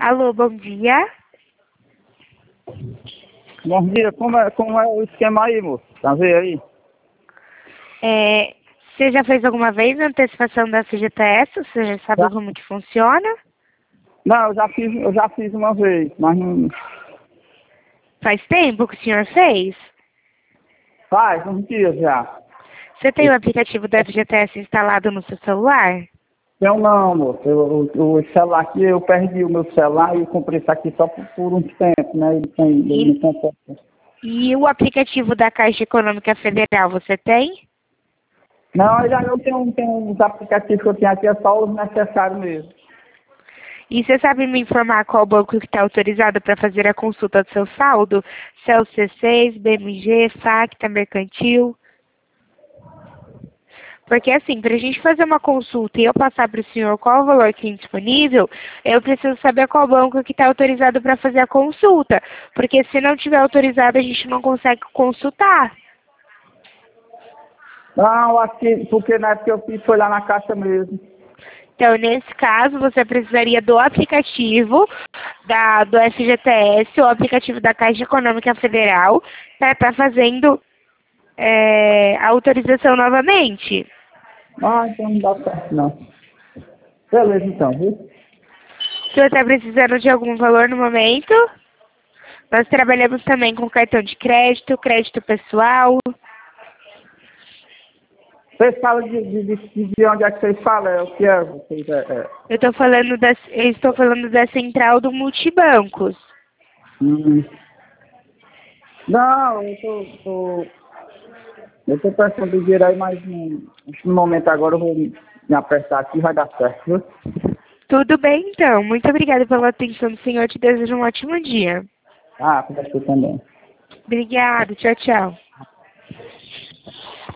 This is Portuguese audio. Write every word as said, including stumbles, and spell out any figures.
Alô, bom dia. Bom dia, como é, como é o esquema aí, moço? Tá vendo aí? É, você já fez alguma vez a antecipação da F G T S? Você já sabe Já? como que funciona? Não, eu já fiz, eu já fiz uma vez, mas não Faz tempo que o senhor fez? faz uns dias já. Você tem o aplicativo da F G T S instalado no seu celular? Eu não, moço. Eu, o, o celular aqui, eu perdi o meu celular e eu comprei isso aqui só por, por um tempo, né? Ele tem, ele E, não comporta. e o aplicativo da Caixa Econômica Federal, você tem? Não, eu já não tenho, tenho os aplicativos que eu tenho aqui, é só os necessários mesmo. E você sabe me informar qual banco que está autorizado para fazer a consulta do seu saldo? Se é o C seis, B M G, Facta, Mercantil? Porque assim, para a gente fazer uma consulta e eu passar para o senhor qual o valor que tem disponível, eu preciso saber qual banco que está autorizado para fazer a consulta. Porque se não tiver autorizado, a gente não consegue consultar. Não, aqui, porque na época que eu fiz foi lá na caixa mesmo. Então, nesse caso, você precisaria do aplicativo da, do F G T S, o aplicativo da Caixa Econômica Federal, para estar fazendo é, a autorização novamente. Ah, então não dá certo, não. Beleza, então, viu? Se você está precisando de algum valor no momento, nós trabalhamos também com cartão de crédito, crédito pessoal. Vocês falam de, de, de, de onde é que vocês falam? É o que é? Vocês, é, é. Eu estou falando da, eu estou falando da central do Multibancos. Hum. Não, eu tô, tô, eu tô pensando em dinheiro aí, mas no, no momento agora eu vou me apertar aqui e vai dar certo, viu? Tudo bem, então. Muito obrigada pela atenção do senhor. Te desejo um ótimo dia. Ah, para você também. Obrigada. Tchau, tchau.